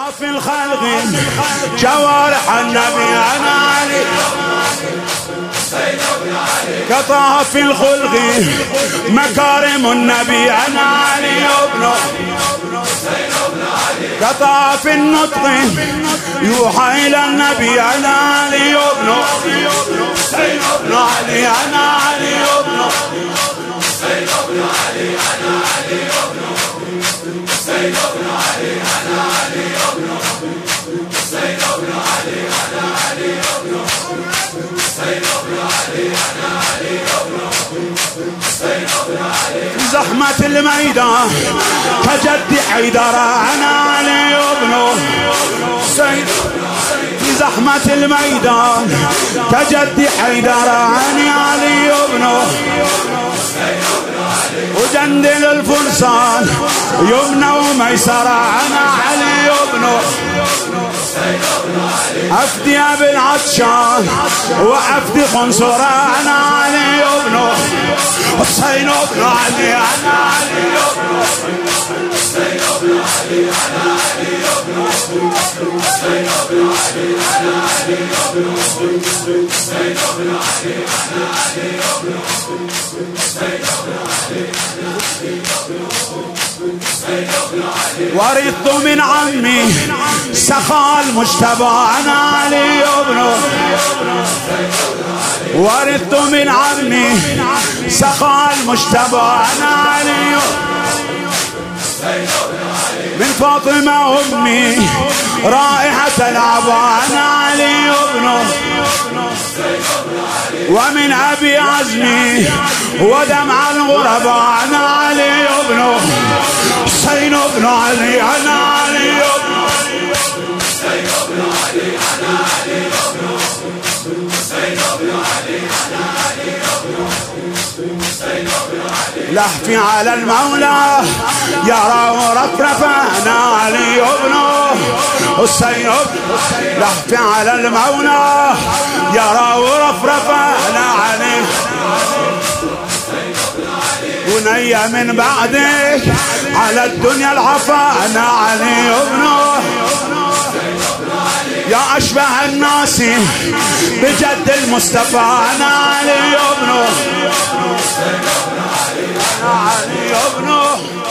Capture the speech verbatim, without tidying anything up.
كطاف الخلق جوارح النبي أنا علي كطاف الخلق مكارم النبي أنا علي ابنه كطاف النطق يوحى إلى النبي أنا علي ابنه ابن علي أنا علي ابنه ابن علي أنا علي ابنه ابن علي أنا علي ابنه ابن علي أنا علي ابنه ابن علي أنا علي ابنه زحمة الميدان كجد حيدر أنا علي ابنه في زحمة الميدان كجد حيدر أنا علي ابنه وجندل الفرسان يمنى وميسرة أنا علي ابنه أفدي أبي العطشان وأفدي خنصرة أنا علي ابنه حسين ابن علي أنا علي ابنه حسين ابن علي أنا علي ابنه حسين ابن علي أنا علي ابنه حسين ابن علي أنا علي ابنه حسين ابن علي أنا علي ابنه ورثت من عمي سخاء المجتبى أنا علي ابنه ورثت من عمي سخاء المجتبى أنا علي من فاطمة أمي رائحة العبا أنا علي ابنه ومن أبي عزمي ودمع الغرباء أنا علي ابنه حسين ابن علي أنا علي ابنه حسين ابن علي أنا علي ابنه حسين ابن علي أنا علي ابنه حسين ابن علي لهفي على المولى يرى رفرفا أنا علي ابنه حسين لهفي على المولى يرى رفرفا أنا علي بني من بعدك على الدنيا العفا أنا علي ابنه يا أشبه الناس بجد المصطفى أنا علي ابنه أنا علي ابنه